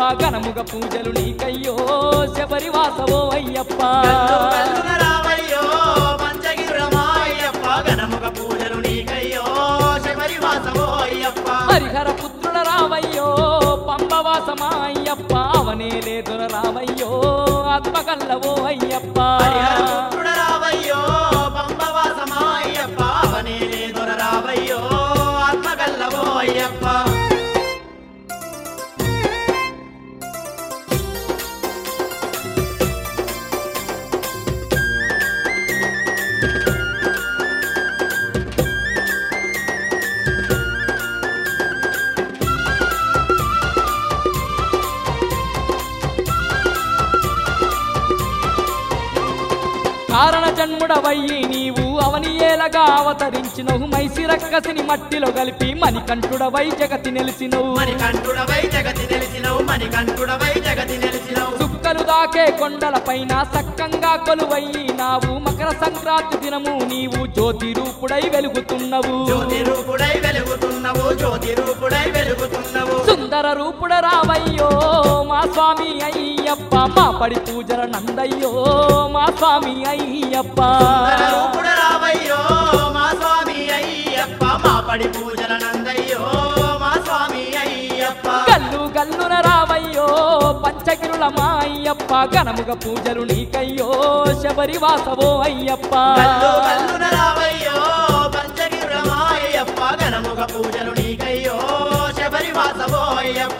ఘనముగ పూజలు నీకయ్యో శబరివాసవో అయ్యప్ప రావయ్యో పంచగిరులమా అయ్యప్ప ఘనముగ పూజలు నీకయ్యో శబరివాసవో అయ్యప్ప హరిహర పుత్రుల రావయ్యో పంబవాసమా అయ్యప్ప అవనే లేదుర రావయ్యో ఆత్మకల్లవో అయ్యప్ప రావయ్యో పంబవాసమా అయ్యప్ప అవనే లేదుర రావయ్యో ఆత్మకల్లవో అయ్యప్ప కారణ జన్ముడవయ్యి నీవు అవని ఏలగా అవతరించినవు మైసి రక్కసిని మట్టిలో కలిపి మణికంఠుడవై జగతి నెలిసినవు సుక్కలు దాకే కొండల పైన సక్కంగా కొలువయ్యి నావు మకర సంక్రాంతి దినము నీవు జ్యోతి రూపుడై వెలుగుతున్నవు సుందర రూపుడ రావయ్యో మా స్వామి అయ్యప్ప మా పడి పూజల నందయ్యో మా స్వామి అయ్యప్ప రావయ్యో మా స్వామి అయ్యప్ప మా పడి పూజల నందయ్యో మా స్వామి అయ్యప్ప గల్లు గల్లున రావయ్యో పంచగిరులమా అయ్యప్ప ఘనముగ పూజలు నీకయ్యో శబరివాసవో అయ్యప్ప రావయ్యో పంచగిరులమా అయ్యప్ప ఘనముగ పూజలు నీకయ్యో శబరివాసవో అయ్యప్ప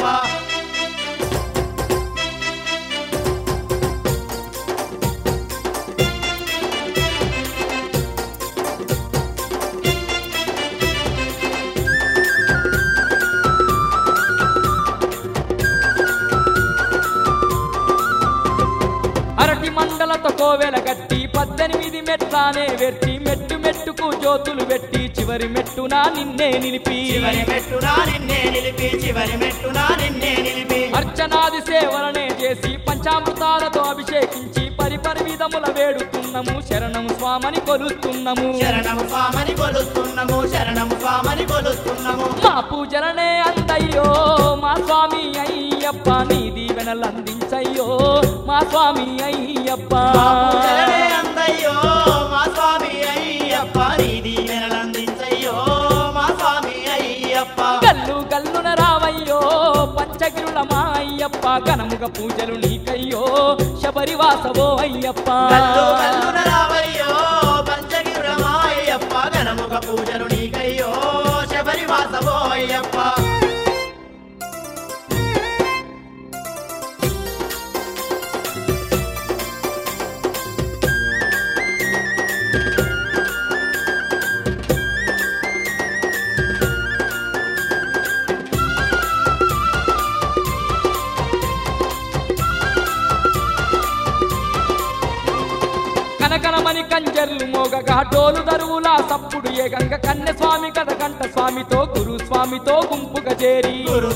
అరటి మండలతో కోవెల గట్టి 18 మెట్లానే వెట్టి మెట్టు మెట్టుకు జ్యోతులు పెట్టి చివరి మెట్టునా నిన్నే నిలిపి అర్చనాది సేవలనే చేసి పంచామృతాలతో అభిషేకించి పరిపరి విధముల వేడుతున్నాము శరణము స్వామని కొలుస్తున్నాము మా పూజలనే అందయ్యో మా స్వామి అయ్యప్ప నీ దీవెనలు అందించయ్యో మా స్వామి అయ్యప్ప అందయ్యో మా స్వామి అయ్యప్ప నీ దీవెనలు అందించయ్యో మా స్వామి అయ్యప్ప గల్లు గల్లున రావయ్యో పంచగిరులమా అయ్యప్ప ఘనముగ పూజలు నీకయ్యో శబరివాసవో అయ్యప్ప రావయ్యో పంచగిరులమా అయ్యప్ప ఘనముగ పూజలు నీకయ్యో శబరివాసవో అయ్యప్ప కనకనమని కంజర్లు మోగగా డోలు దరువులా సప్పుడు ఏగంగ కన్నె స్వామి కథ కంట స్వామితో గురు స్వామితో గుంపుగా చేరి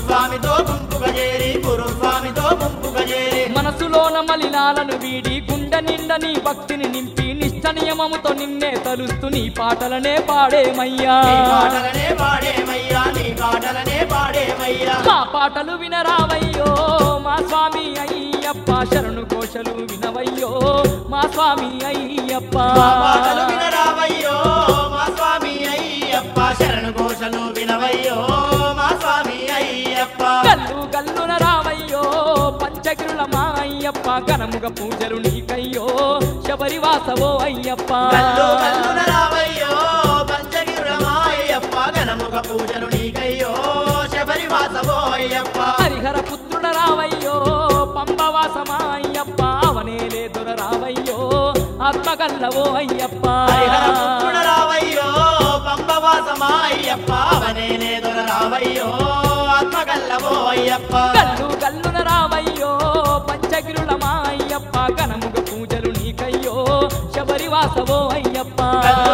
మనసులోన మలినాలను వీడి గుండె నిండా నీ భక్తిని నింపి నిష్ట నియమముతో నిన్నే తలుస్తూ నీ పాటలనే పాడేమయ్యా మా పాటలు వినరావయ్యో మా స్వామి అయ్యప్ప శరణు ఘోషలు వినవయ్యో మా స్వామి అయ్యప్ప వినరావయ్యో మా స్వామి అయ్యప్ప శరణు ఘోషలు వినవయ్యో మా స్వామి అయ్యప్ప గల్లు గల్లున రావయ్యో పంచగిరులమా అయ్యప్ప ఘనముగ పూజలు నీకయ్యో శబరివాసవో అయ్యప్ప రావయ్యో పంచగిరులమా అయ్యప్ప ఘనముగ పూజలు నీకయ్యో శబరివాసవో అయ్యప్ప హరిహర పుత్రుడ రావయ్యో పంబవాసమా అయ్యప్ప అవనే లేదుర రావయ్యో ఆత్మకల్లవో అయ్యప్ప రావయ్యో పంబవాసమా అయ్యప్ప అవనే లేదుర రావయ్యో ఆత్మకల్లవో అయ్యప్ప గల్లు గల్లున రావయ్యో పంచగిరులమా అయ్యప్ప ఘనముగ పూజలు నీకయ్యో శబరివాసవో అయ్యప్ప